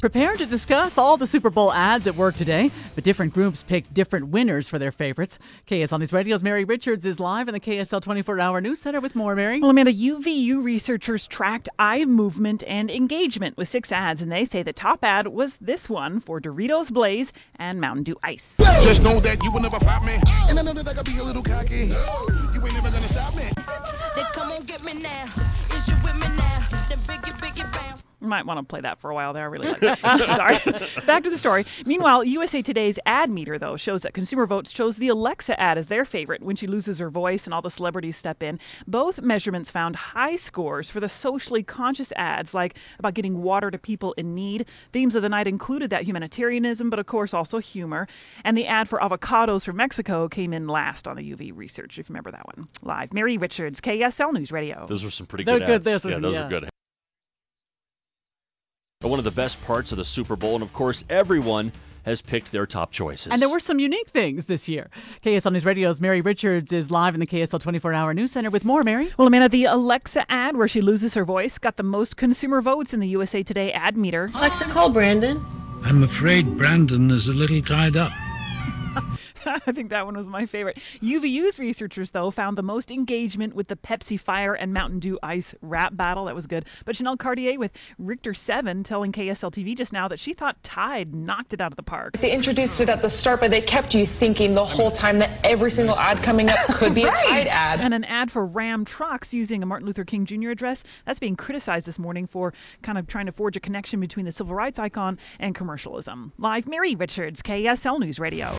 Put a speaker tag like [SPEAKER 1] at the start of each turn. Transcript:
[SPEAKER 1] Prepare to discuss all the Super Bowl ads at work today, but different groups pick different winners for their favorites. KSL News Radio's Mary Richards is live in the KSL 24-hour news center with more, Mary.
[SPEAKER 2] Well, Amanda, UVU researchers tracked eye movement and engagement with 6 ads, and they say the top ad was this one for Doritos Blaze and Mountain Dew Ice.
[SPEAKER 3] Just know that you will never flop me, and I know that I could be a little cocky. You ain't never gonna stop me.
[SPEAKER 4] Then come on, get me now. Is you with me now? Then biggie bounce.
[SPEAKER 2] You might want to play that for a while there. I really like that. Sorry. Back to the story. Meanwhile, USA Today's ad meter, though, shows that consumer votes chose the Alexa ad as their favorite when she loses her voice and all the celebrities step in. Both measurements found high scores for the socially conscious ads, like about getting water to people in need. Themes of the night included that humanitarianism, but of course also humor. And the ad for avocados from Mexico came in last on the UV research, if you remember that one. Live, Mary Richards, KSL News Radio.
[SPEAKER 5] Those were some pretty
[SPEAKER 1] They're
[SPEAKER 5] good ads.
[SPEAKER 1] good.
[SPEAKER 5] Those are good. One of the best parts of the Super Bowl, and of course, everyone has picked their top choices.
[SPEAKER 1] And there were some unique things this year. KSL News Radio's Mary Richards is live in the KSL 24-hour news center with more, Mary.
[SPEAKER 2] Well, Amanda, the Alexa ad where she loses her voice got the most consumer votes in the USA Today ad meter.
[SPEAKER 6] Alexa, call Brandon.
[SPEAKER 7] I'm afraid Brandon is a little tied up.
[SPEAKER 2] I think that one was my favorite. UVU's researchers, though, found the most engagement with the Pepsi Fire and Mountain Dew Ice rap battle. That was good. But Chanel Cartier with Richter 7 telling KSL TV just now that she thought Tide knocked it out of the park.
[SPEAKER 8] They introduced it at the start, but they kept you thinking the whole time that every single ad coming up could be a Tide ad.
[SPEAKER 2] And an ad for Ram trucks using a Martin Luther King Jr. address, that's being criticized this morning for kind of trying to forge a connection between the civil rights icon and commercialism. Live, Mary Richards, KSL News Radio.